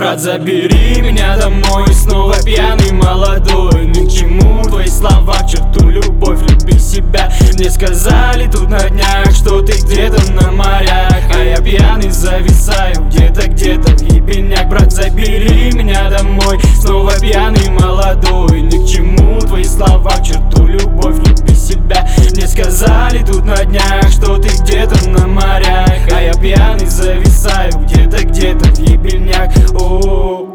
брат, забери меня домой. Снова пьяный, молодой. Ни к чему твои слова, к черту любовь, люби себя. Мне сказали тут на днях, что ты где-то на морях, а я пьяный зависаю где-то в ебеняк. Брат, забери меня домой. Снова пьяный, молодой. Ни к чему твои слова, к черту любовь, люби себя. Мне сказали тут на днях, что ты где-то на морях, а я пьяный зависаю где-то в ебеняк. О-о-о.